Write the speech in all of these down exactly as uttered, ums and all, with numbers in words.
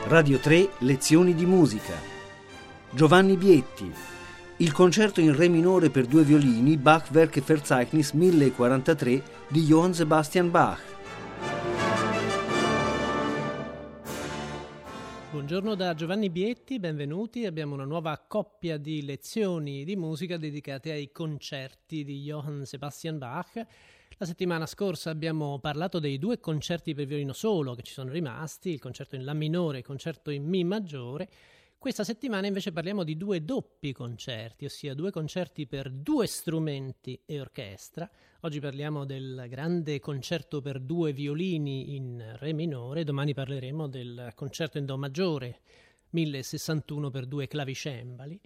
Radio tre Lezioni di musica. Giovanni Bietti. Il concerto in re minore per due violini Bach-Werke-Verzeichnis millequarantatré di Johann Sebastian Bach. Buongiorno da Giovanni Bietti, benvenuti. Abbiamo una nuova coppia di lezioni di musica dedicate ai concerti di Johann Sebastian Bach. La settimana scorsa abbiamo parlato dei due concerti per violino solo che ci sono rimasti, il concerto in La minore e il concerto in Mi maggiore. Questa settimana invece parliamo di due doppi concerti, ossia due concerti per due strumenti e orchestra. Oggi parliamo del grande concerto per due violini in re minore, domani parleremo del concerto in do maggiore mille sessantuno per due clavicembali.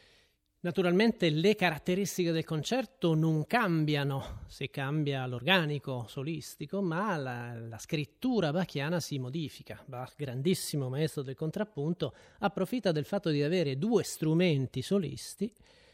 Naturalmente le caratteristiche del concerto non cambiano se cambia l'organico solistico, ma la, la scrittura bachiana si modifica. Bach, grandissimo maestro del contrappunto, approfitta del fatto di avere due strumenti solisti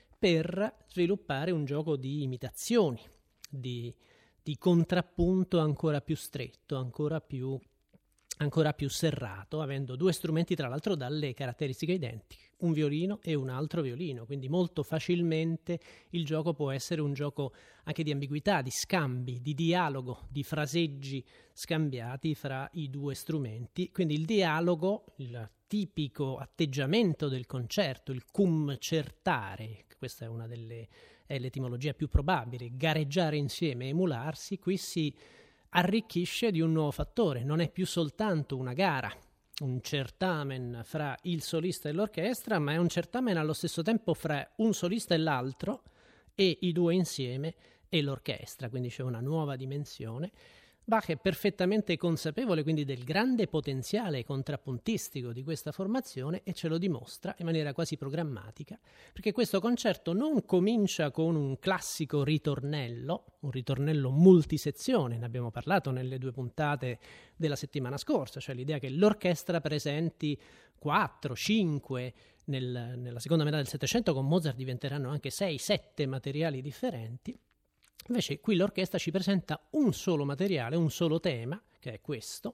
per sviluppare un gioco di imitazioni, di, di contrappunto ancora più stretto, ancora più, ancora più serrato, avendo due strumenti tra l'altro dalle caratteristiche identiche. Un violino e un altro violino, quindi molto facilmente il gioco può essere un gioco anche di ambiguità, di scambi, di dialogo, di fraseggi scambiati fra i due strumenti. Quindi il dialogo, il tipico atteggiamento del concerto, il cum certare, questa è una delle è l'etimologia più probabile, gareggiare insieme, emularsi, qui si arricchisce di un nuovo fattore, non è più soltanto una gara, un certamen fra il solista e l'orchestra, ma è un certamen allo stesso tempo fra un solista e l'altro e i due insieme e l'orchestra, quindi c'è una nuova dimensione. Bach è perfettamente consapevole quindi del grande potenziale contrappuntistico di questa formazione e ce lo dimostra in maniera quasi programmatica, perché questo concerto non comincia con un classico ritornello, un ritornello multisezione, ne abbiamo parlato nelle due puntate della settimana scorsa, cioè l'idea che l'orchestra presenti quattro, cinque, nel, nella seconda metà del Settecento con Mozart diventeranno anche sei, sette materiali differenti. Invece qui l'orchestra ci presenta un solo materiale, un solo tema, che è questo.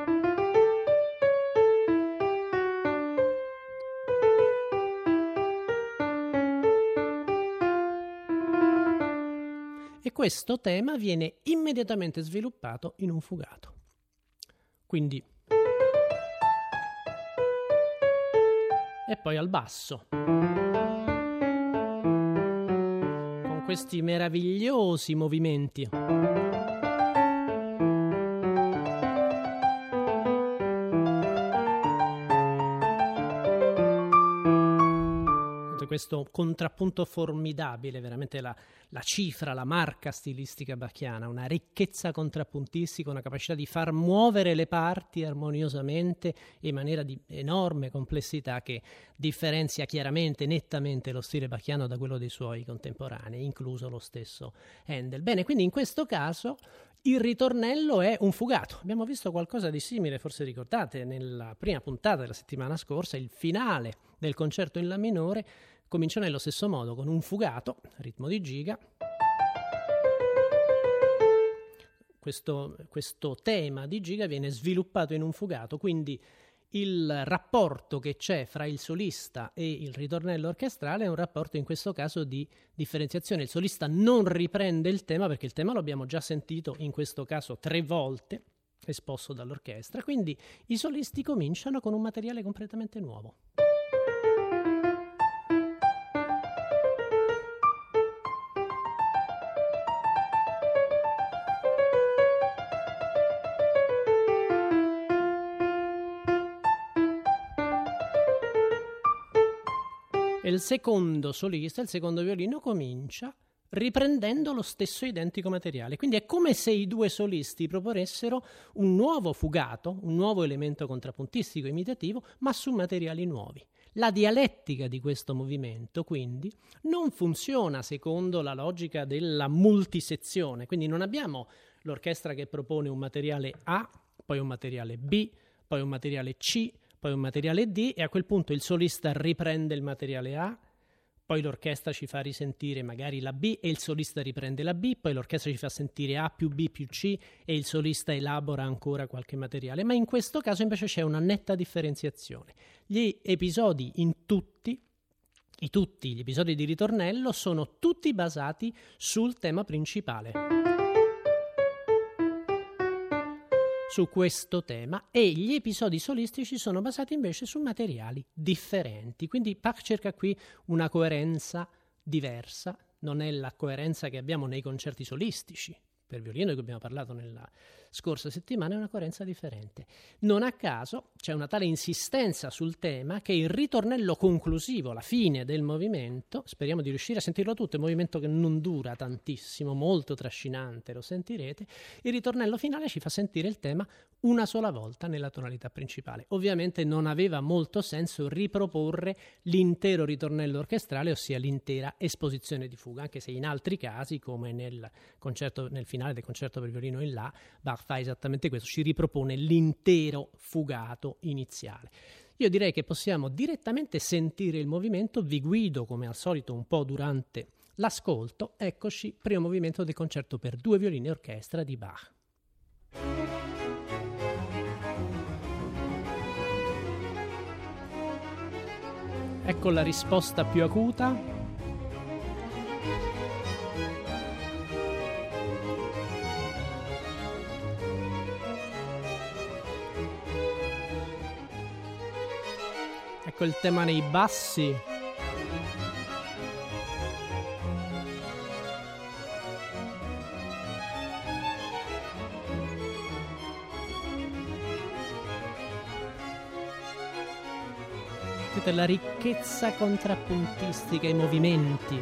E questo tema viene immediatamente sviluppato in un fugato. Quindi e poi al basso. Questi meravigliosi movimenti. Questo contrappunto formidabile, veramente la, la cifra, la marca stilistica bachiana, una ricchezza contrappuntistica, una capacità di far muovere le parti armoniosamente in maniera di enorme complessità che differenzia chiaramente, nettamente lo stile bachiano da quello dei suoi contemporanei, incluso lo stesso Handel. Bene, quindi in questo caso il ritornello è un fugato. Abbiamo visto qualcosa di simile, forse ricordate, nella prima puntata della settimana scorsa, il finale del concerto in La minore comincia nello stesso modo, con un fugato, ritmo di giga. Questo, questo tema di giga viene sviluppato in un fugato, quindi il rapporto che c'è fra il solista e il ritornello orchestrale è un rapporto in questo caso di differenziazione. Il solista non riprende il tema perché il tema lo abbiamo già sentito in questo caso tre volte esposto dall'orchestra, quindi i solisti cominciano con un materiale completamente nuovo. E il secondo solista, il secondo violino, comincia riprendendo lo stesso identico materiale. Quindi è come se i due solisti proponessero un nuovo fugato, un nuovo elemento contrappuntistico imitativo, ma su materiali nuovi. La dialettica di questo movimento, quindi, non funziona secondo la logica della multisezione. Quindi non abbiamo l'orchestra che propone un materiale A, poi un materiale B, poi un materiale C, poi un materiale D, e a quel punto il solista riprende il materiale A, poi l'orchestra ci fa risentire magari la B e il solista riprende la B, poi l'orchestra ci fa sentire A più B più C e il solista elabora ancora qualche materiale, ma in questo caso invece c'è una netta differenziazione. Gli episodi in tutti, i tutti gli episodi di ritornello sono tutti basati sul tema principale, su questo tema, e gli episodi solistici sono basati invece su materiali differenti. Quindi Bach cerca qui una coerenza diversa, non è la coerenza che abbiamo nei concerti solistici per violino di cui abbiamo parlato nella scorsa settimana, è una coerenza differente. Non a caso c'è una tale insistenza sul tema che il ritornello conclusivo, la fine del movimento, speriamo di riuscire a sentirlo tutto, è un movimento che non dura tantissimo, molto trascinante, lo sentirete, il ritornello finale ci fa sentire il tema una sola volta nella tonalità principale. Ovviamente non aveva molto senso riproporre l'intero ritornello orchestrale, ossia l'intera esposizione di fuga, anche se in altri casi, come nel concerto, nel finale del concerto per violino in La, Bach fa esattamente questo, ci ripropone l'intero fugato iniziale. Io direi che possiamo direttamente sentire il movimento, vi guido come al solito un po' durante l'ascolto. Eccoci, primo movimento del concerto per due violini e orchestra di Bach. Ecco la risposta più acuta. Ecco il tema nei bassi. Vedete la ricchezza contrappuntistica, i movimenti.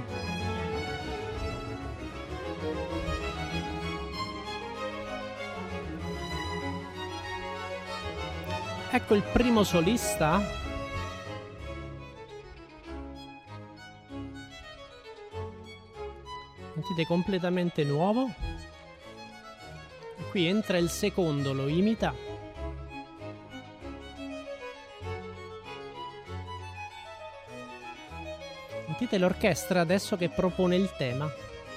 Ecco il primo solista. Sentite, completamente nuovo. E qui entra il secondo, lo imita. Sentite l'orchestra adesso che propone il tema.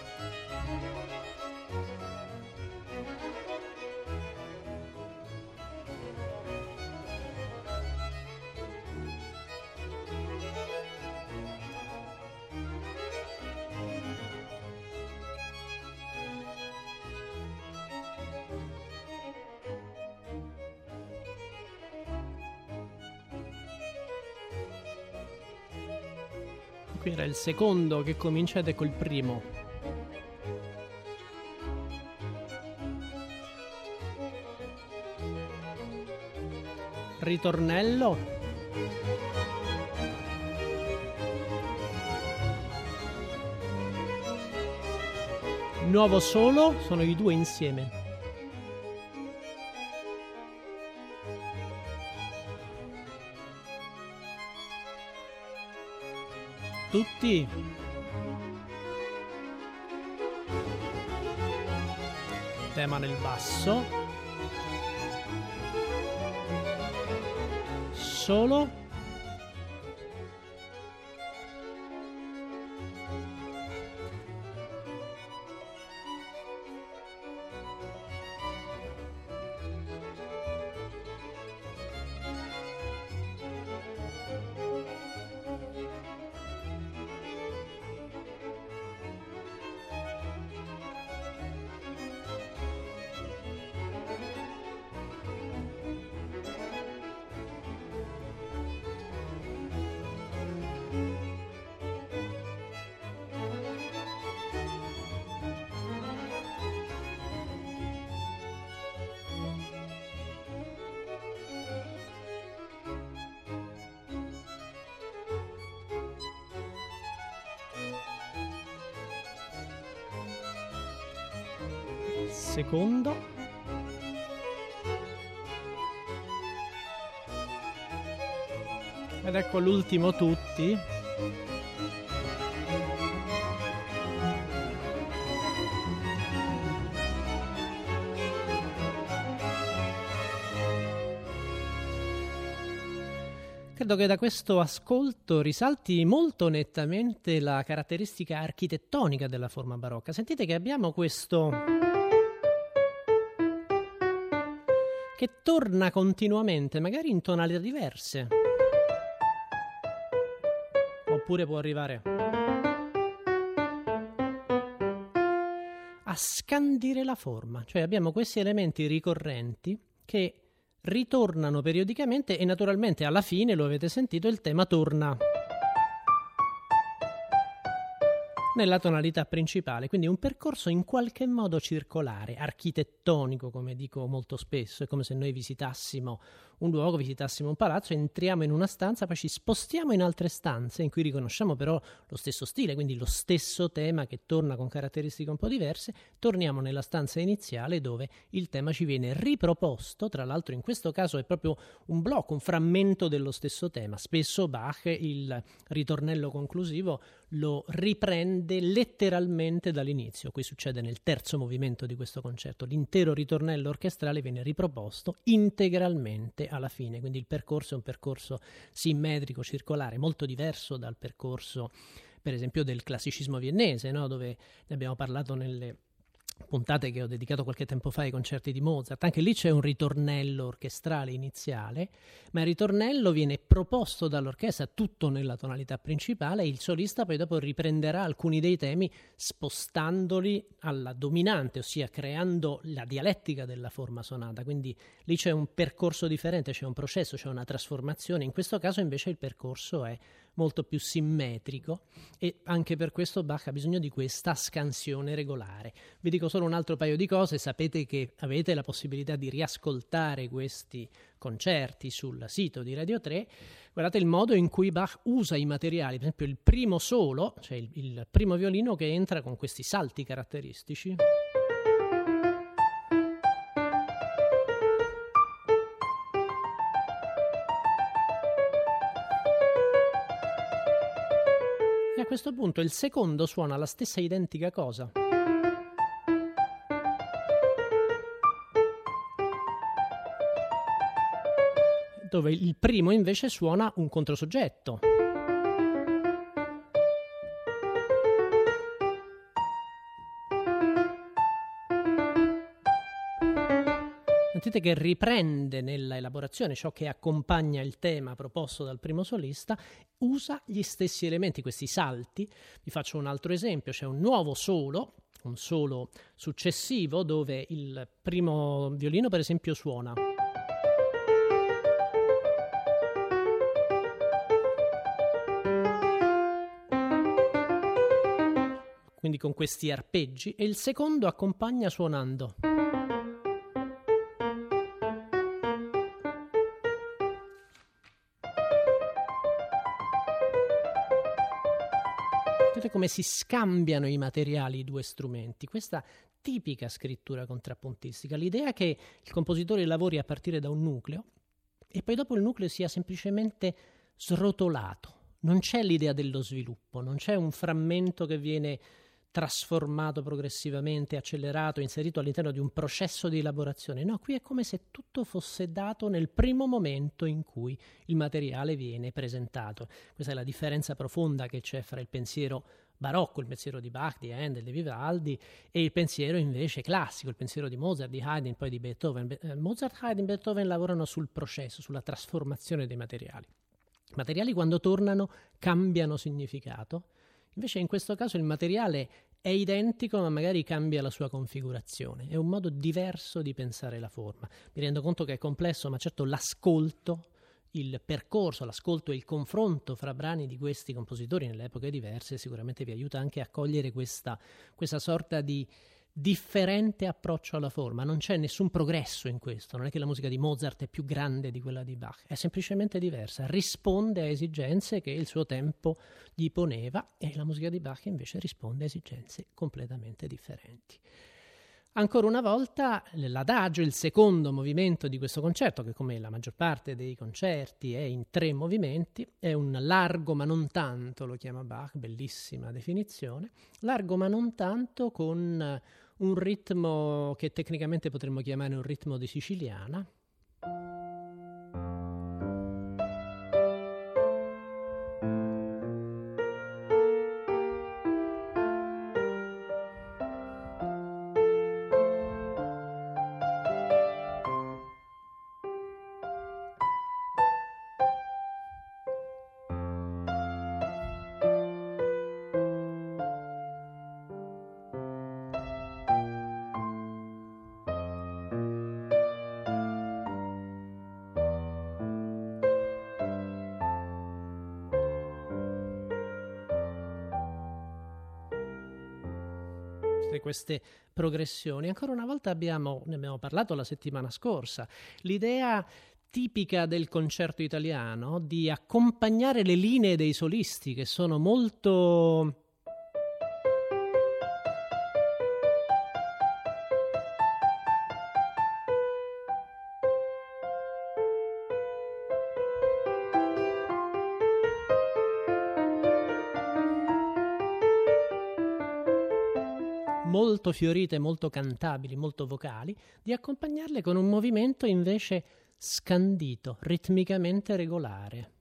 Qui era il secondo che comincia ed ecco il primo. Ritornello. Nuovo solo, sono i due insieme. Tutti. Tema nel basso. Solo. Secondo. Ed ecco l'ultimo tutti. Credo che da questo ascolto risalti molto nettamente la caratteristica architettonica della forma barocca. Sentite che abbiamo questo che torna continuamente, magari in tonalità diverse, oppure può arrivare a scandire la forma. Cioè abbiamo questi elementi ricorrenti che ritornano periodicamente e naturalmente alla fine, lo avete sentito, il tema torna nella tonalità principale, quindi un percorso in qualche modo circolare, architettonico, come dico molto spesso. È come se noi visitassimo un luogo, visitassimo un palazzo, entriamo in una stanza, poi ci spostiamo in altre stanze in cui riconosciamo però lo stesso stile, quindi lo stesso tema che torna con caratteristiche un po' diverse, torniamo nella stanza iniziale dove il tema ci viene riproposto. Tra l'altro in questo caso è proprio un blocco, un frammento dello stesso tema. Spesso Bach il ritornello conclusivo lo riprende letteralmente dall'inizio. Qui succede nel terzo movimento di questo concerto. L'intero ritornello orchestrale viene riproposto integralmente alla fine, quindi il percorso è un percorso simmetrico, circolare, molto diverso dal percorso per esempio del classicismo viennese, no? Dove ne abbiamo parlato nelle puntate che ho dedicato qualche tempo fa ai concerti di Mozart. Anche lì c'è un ritornello orchestrale iniziale, ma il ritornello viene proposto dall'orchestra tutto nella tonalità principale e il solista poi dopo riprenderà alcuni dei temi spostandoli alla dominante, ossia creando la dialettica della forma sonata. Quindi lì c'è un percorso differente, c'è un processo, c'è una trasformazione. In questo caso invece il percorso è molto più simmetrico e anche per questo Bach ha bisogno di questa scansione regolare. Vi dico solo un altro paio di cose. Sapete che avete la possibilità di riascoltare questi concerti sul sito di Radio tre. Guardate il modo in cui Bach usa i materiali, per esempio il primo solo, cioè il, il primo violino che entra con questi salti caratteristici. E a questo punto il secondo suona la stessa identica cosa. Dove il primo invece suona un controsoggetto. Sentite che riprende nella elaborazione ciò che accompagna il tema proposto dal primo solista, usa gli stessi elementi, questi salti. Vi faccio un altro esempio: c'è un nuovo solo, un solo successivo, dove il primo violino per esempio suona. Quindi con questi arpeggi, e il secondo accompagna suonando. Vedete come si scambiano i materiali, i due strumenti. Questa tipica scrittura contrappuntistica, l'idea che il compositore lavori a partire da un nucleo e poi dopo il nucleo sia semplicemente srotolato. Non c'è l'idea dello sviluppo, non c'è un frammento che viene trasformato progressivamente, accelerato, inserito all'interno di un processo di elaborazione. No, qui è come se tutto fosse dato nel primo momento in cui il materiale viene presentato. Questa è la differenza profonda che c'è fra il pensiero barocco, il pensiero di Bach, di Handel, di Vivaldi, e il pensiero invece classico, il pensiero di Mozart, di Haydn, poi di Beethoven. Be- Mozart, Haydn, Beethoven lavorano sul processo, sulla trasformazione dei materiali. I materiali quando tornano cambiano significato. Invece in questo caso il materiale è identico ma magari cambia la sua configurazione, è un modo diverso di pensare la forma. Mi rendo conto che è complesso, ma certo l'ascolto, il percorso, l'ascolto e il confronto fra brani di questi compositori nelle epoche diverse sicuramente vi aiuta anche a cogliere questa, questa sorta di differente approccio alla forma. Non c'è nessun progresso in questo, non è che la musica di Mozart è più grande di quella di Bach, è semplicemente diversa, risponde a esigenze che il suo tempo gli poneva, e la musica di Bach invece risponde a esigenze completamente differenti. Ancora una volta l'adagio, il secondo movimento di questo concerto, che come la maggior parte dei concerti è in tre movimenti, è un largo ma non tanto, lo chiama Bach, bellissima definizione, largo ma non tanto, con un ritmo che tecnicamente potremmo chiamare un ritmo di siciliana. fare queste progressioni. Ancora una volta abbiamo, ne abbiamo parlato la settimana scorsa, l'idea tipica del concerto italiano di accompagnare le linee dei solisti, che sono molto molto fiorite, molto cantabili, molto vocali, di accompagnarle con un movimento invece scandito, ritmicamente regolare.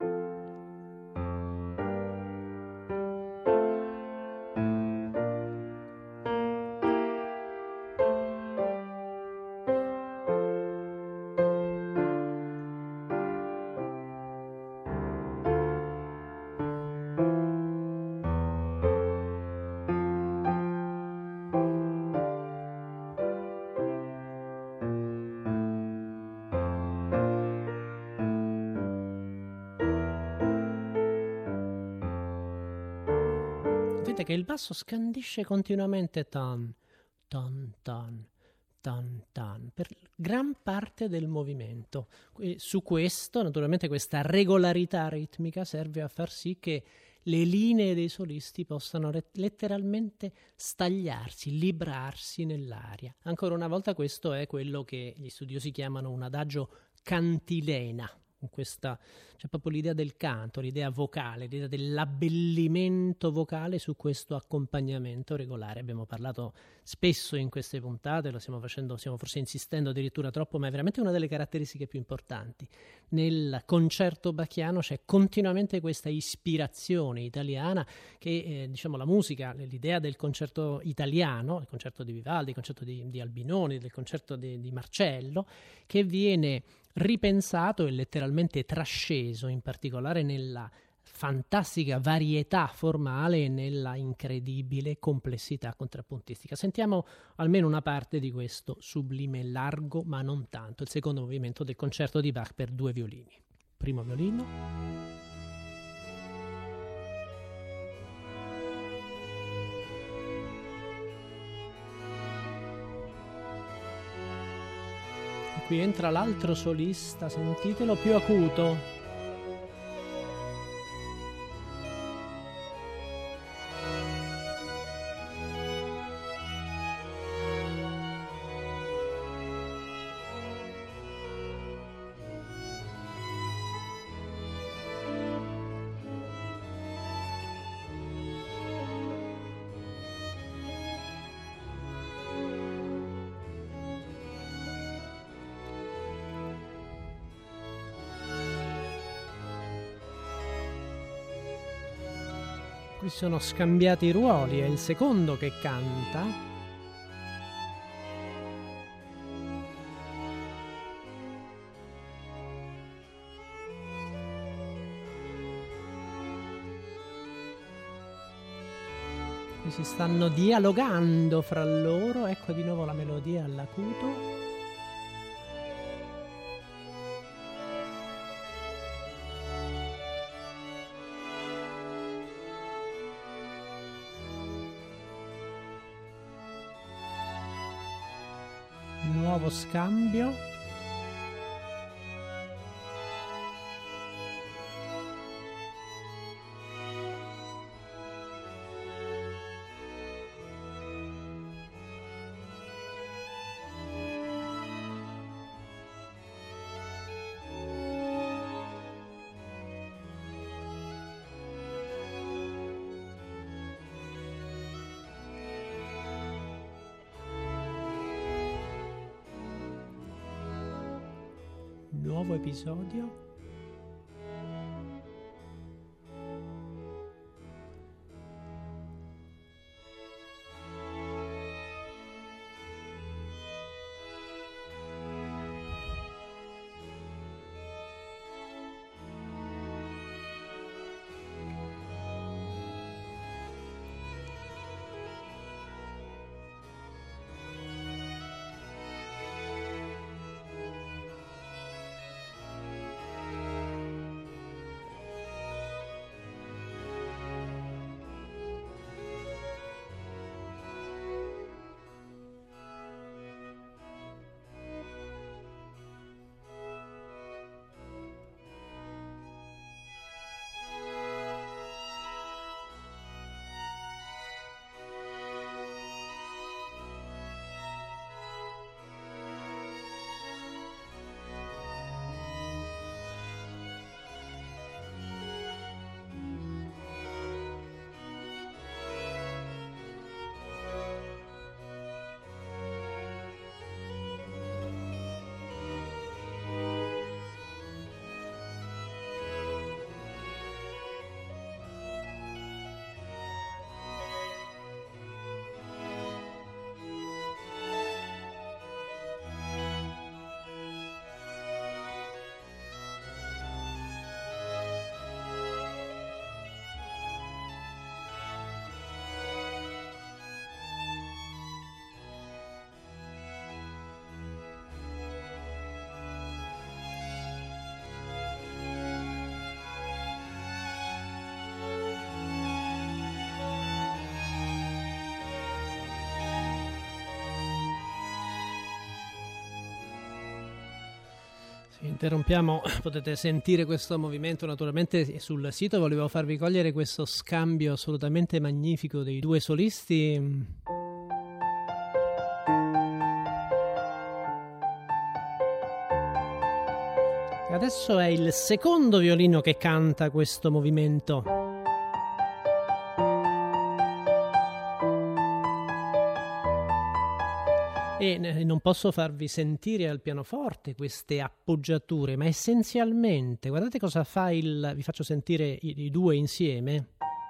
Che il basso scandisce continuamente tan, tan, tan, tan, tan, per gran parte del movimento. E su questo, naturalmente, questa regolarità ritmica serve a far sì che le linee dei solisti possano letteralmente stagliarsi, librarsi nell'aria. Ancora una volta questo è quello che gli studiosi chiamano un adagio cantilena. Questa, c'è proprio l'idea del canto, l'idea vocale, l'idea dell'abbellimento vocale su questo accompagnamento regolare. Abbiamo parlato spesso in queste puntate, lo stiamo facendo, stiamo forse insistendo addirittura troppo, ma è veramente una delle caratteristiche più importanti. Nel concerto bacchiano c'è continuamente questa ispirazione italiana che, eh, diciamo, la musica, l'idea del concerto italiano, il concerto di Vivaldi, il concerto di, di Albinoni, del concerto di, di Marcello, che viene ripensato e letteralmente trasceso, in particolare nella fantastica varietà formale e nella incredibile complessità contrappuntistica. Sentiamo almeno una parte di questo sublime largo, ma non tanto, il secondo movimento del concerto di Bach per due violini. Primo violino. Qui entra l'altro solista, sentitelo, più acuto. Qui sono scambiati i ruoli, è il secondo che canta. Qui si stanno dialogando fra loro, ecco di nuovo la melodia all'acuto. Nuovo scambio. Nuovo episodio. Interrompiamo, potete sentire questo movimento naturalmente sul sito. Volevo farvi cogliere questo scambio assolutamente magnifico dei due solisti. E adesso è il secondo violino che canta questo movimento. E non posso farvi sentire al pianoforte queste appoggiature, ma essenzialmente, guardate cosa fa il... vi faccio sentire i, i due insieme.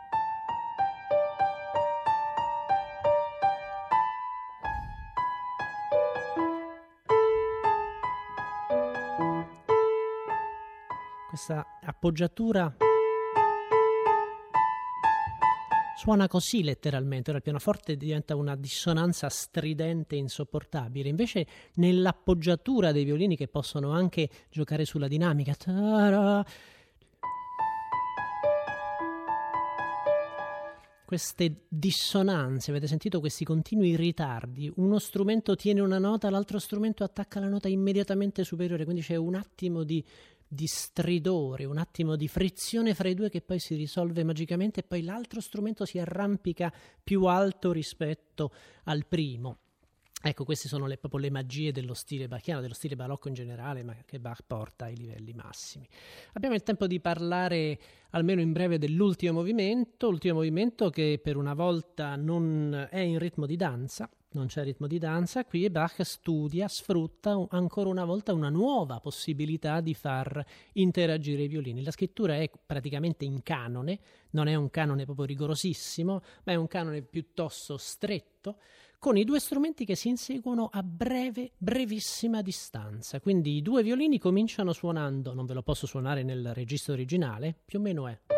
Questa appoggiatura suona così letteralmente. Ora il pianoforte diventa una dissonanza stridente insopportabile, invece nell'appoggiatura dei violini, che possono anche giocare sulla dinamica, queste dissonanze, avete sentito questi continui ritardi, uno strumento tiene una nota, l'altro strumento attacca la nota immediatamente superiore, quindi c'è un attimo di di stridore, un attimo di frizione fra i due che poi si risolve magicamente, e poi l'altro strumento si arrampica più alto rispetto al primo. Ecco, queste sono le, proprio le magie dello stile bachiano, dello stile barocco in generale, ma che Bach porta ai livelli massimi. Abbiamo il tempo di parlare almeno in breve dell'ultimo movimento, l'ultimo movimento che per una volta non è in ritmo di danza. Non c'è ritmo di danza qui, e Bach studia, sfrutta ancora una volta una nuova possibilità di far interagire i violini. La scrittura è praticamente in canone, non è un canone proprio rigorosissimo, ma è un canone piuttosto stretto, con i due strumenti che si inseguono a breve, brevissima distanza. Quindi i due violini cominciano suonando, non ve lo posso suonare nel registro originale, più o meno è...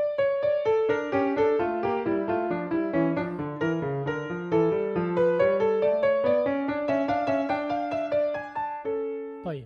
Poi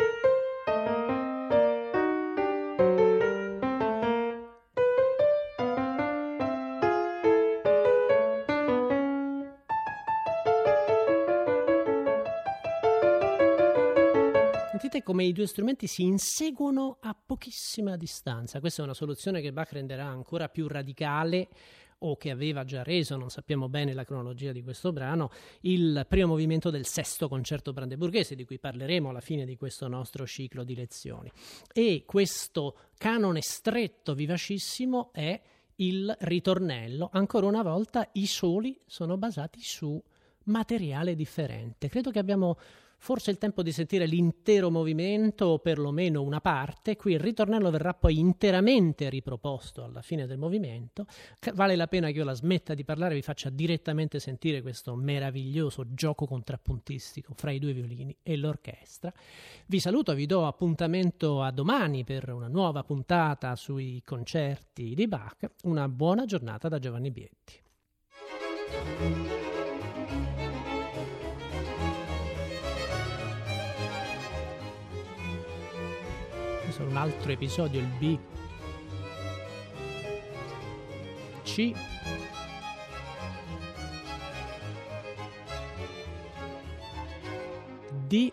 sentite come i due strumenti si inseguono a pochissima distanza. Questa è una soluzione che Bach renderà ancora più radicale, o che aveva già reso, non sappiamo bene la cronologia di questo brano, il primo movimento del sesto concerto brandeburghese, di cui parleremo alla fine di questo nostro ciclo di lezioni. E questo canone stretto, vivacissimo, è il ritornello. Ancora una volta i soli sono basati su materiale differente. Credo che abbiamo forse il tempo di sentire l'intero movimento, o perlomeno una parte. Qui il ritornello verrà poi interamente riproposto alla fine del movimento. Vale la pena che io la smetta di parlare e vi faccia direttamente sentire questo meraviglioso gioco contrappuntistico fra i due violini e l'orchestra. Vi saluto, vi do appuntamento a domani per una nuova puntata sui concerti di Bach. Una buona giornata da Giovanni Bietti. Questo è un altro episodio, il B C D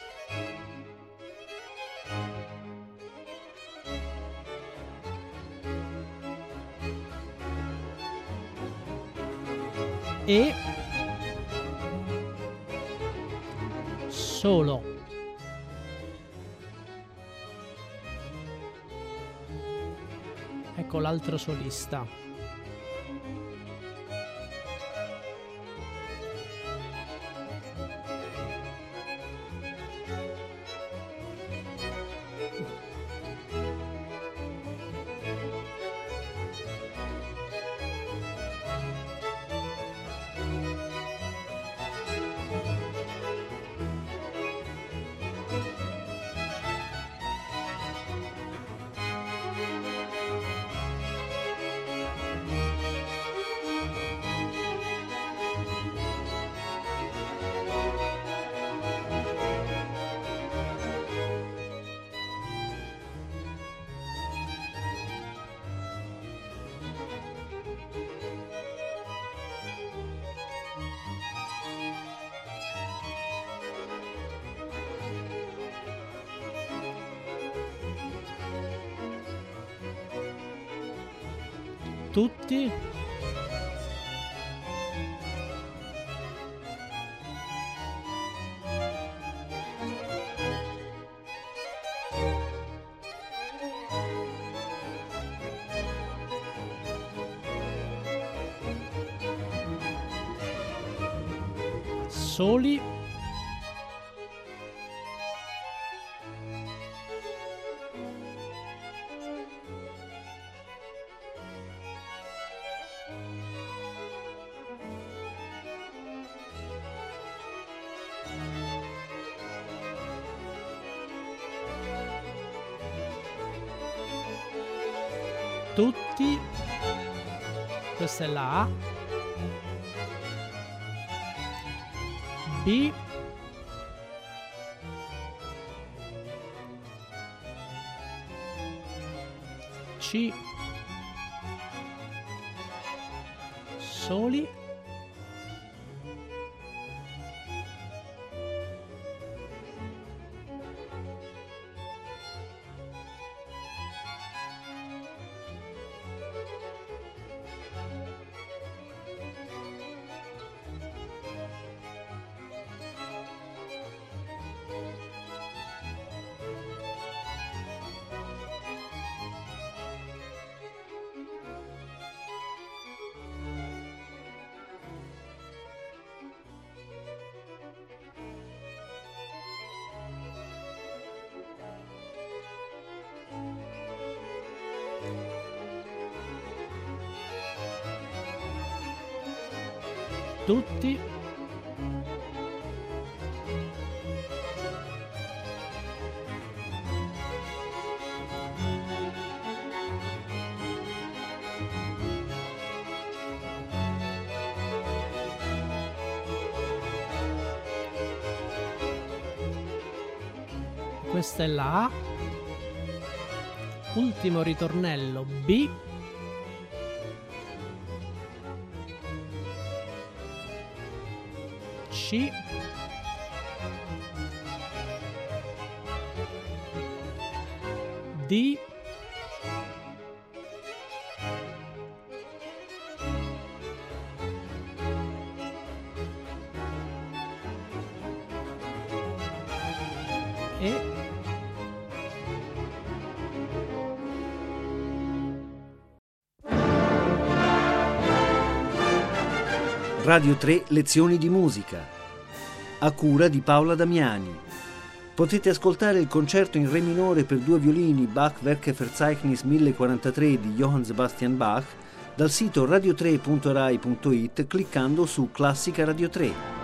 E solo. Ecco l'altro solista. tutti. Soli. Tutti. Questa è la A. B. C. Soli. Tutti. Questa è la A. Ultimo ritornello B. C. D. E. Radio tre Lezioni di musica, a cura di Paola Damiani. Potete ascoltare il concerto in re minore per due violini Bach-Werke-Verzeichnis mille quarantatré di Johann Sebastian Bach dal sito radio tre punto rai punto it cliccando su Classica Radio tre.